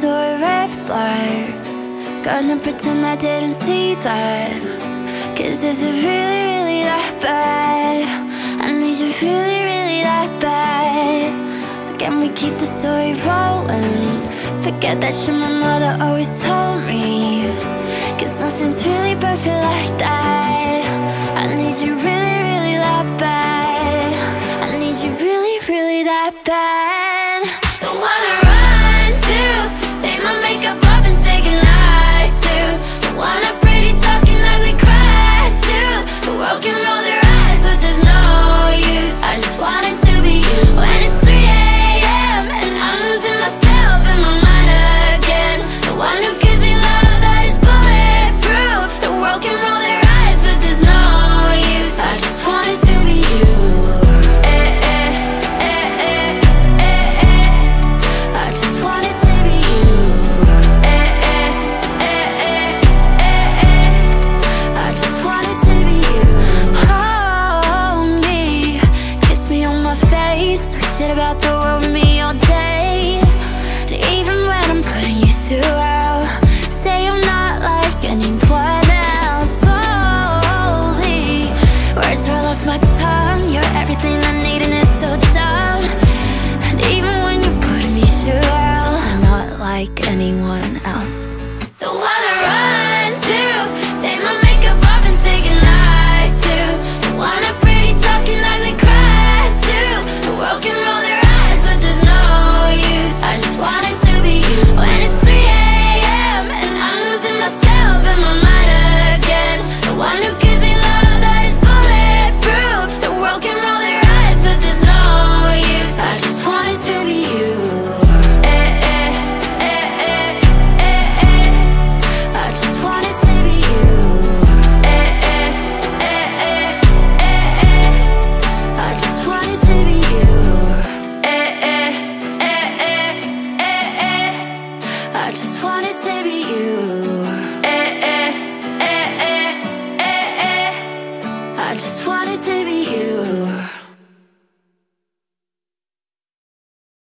to a red flag. Gonna pretend I didn't see that. 'Cause is it really, really that bad? I need you really, really that bad. So can we keep the story rolling? Forget that shit my mother always told me. 'Cause nothing's really perfect like that. I need you really, really that bad. I need you really, really that bad. The one I run to, take my makeup off and say goodnight to. The one I pretty talking ugly cry to. The world can roll their eyes but there's no use. I just want it to be you. When it's 3 a.m. and I'm losing myself in my mind again. The one who gives me love that is bulletproof. The world can roll their eyes but there's no use. I just want it to be you. I just want it to be you. I just want it to be you. Hold me, kiss me on my face, talk shit about the world with me all day. And even when I'm putting you through hell, say I'm not like anyone else. Slowly, words roll off my tongue. You're everything I need and it's so dumb. And even when you're putting me through hell, I'm not like anyone else. The one I run